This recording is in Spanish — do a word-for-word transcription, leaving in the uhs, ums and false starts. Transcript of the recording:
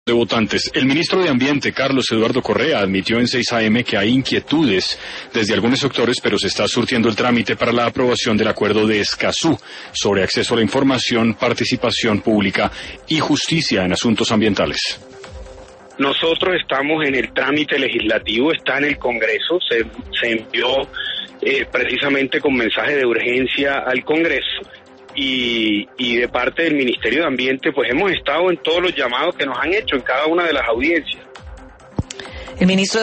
De votantes. El ministro de Ambiente, Carlos Eduardo Correa, admitió en seis A M que hay inquietudes desde algunos sectores, pero se está surtiendo el trámite para la aprobación del acuerdo de Escazú sobre acceso a la información, participación pública y justicia en asuntos ambientales. Nosotros estamos en el trámite legislativo, está en el Congreso, se, se envió eh, precisamente con mensaje de urgencia al Congreso. Y, y de parte del Ministerio de Ambiente, pues hemos estado en todos los llamados que nos han hecho en cada una de las audiencias. El ministro